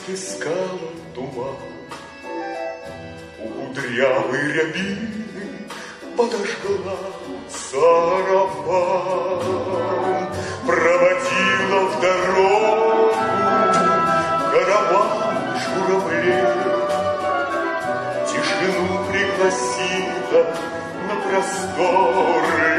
Отыскала туман, у кудрявой рябины подожгла сарафан, проводила в дорогу караван журавлей, тишину пригласила на просторы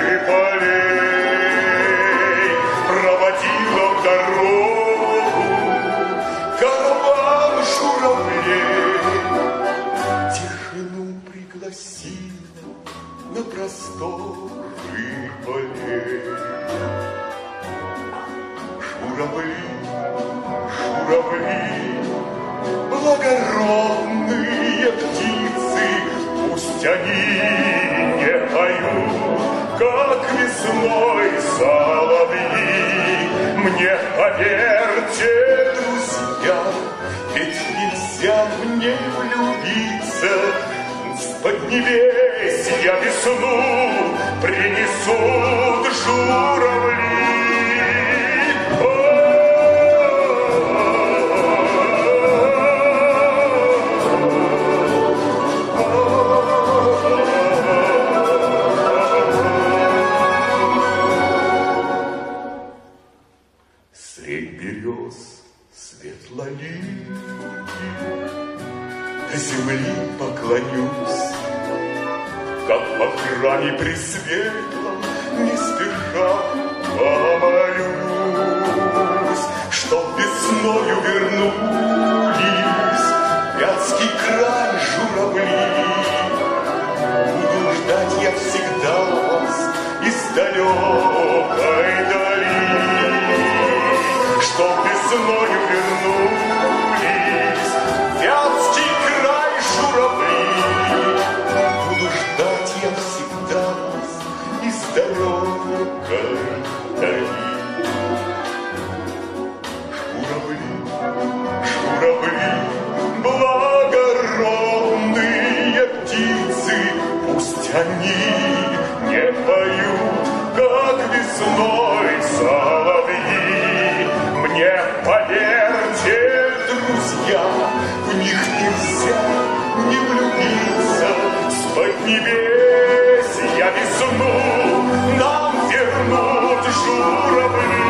полей, проводила в дорогу караван журавлей, тишину пригласила на просторы полей. Журавли, журавли, благородные птицы, пусть они не поют, как весной соловьи. Мне поверьте, друзья, ведь нельзя мне влюбиться, с поднебесья весну принесут журавли. Средь берез светлоликий до земли поклонюсь, как по храме пресветлом не спеша помолюсь, чтоб весною вернулись в Вятский край журавли. Буду ждать я всегда вас из далекой дали, чтоб весною вернулись в Вятский край журавли. Буду ждать я всегда вас из далекой дали. Журавли, журавли, благородные птицы, пусть они не поют, как весной соловьи. Мне поверьте, друзья, в них нельзя не влюбиться, с поднебесья весну нам вернут журавли.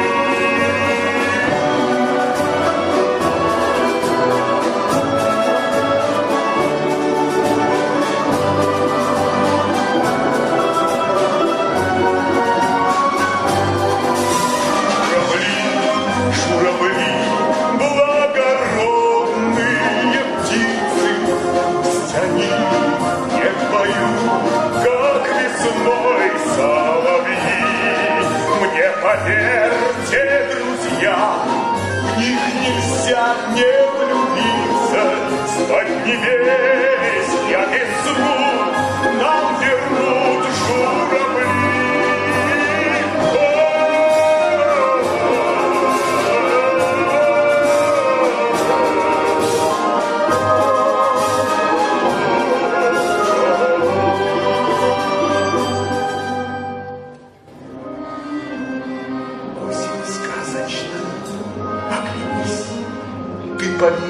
Журавли, благородные птицы, пусть они не поют, как весной соловьи. Мне поверьте, друзья, в них нельзя не влюбиться, с поднебесья весну нам вернут журавли. Поверь,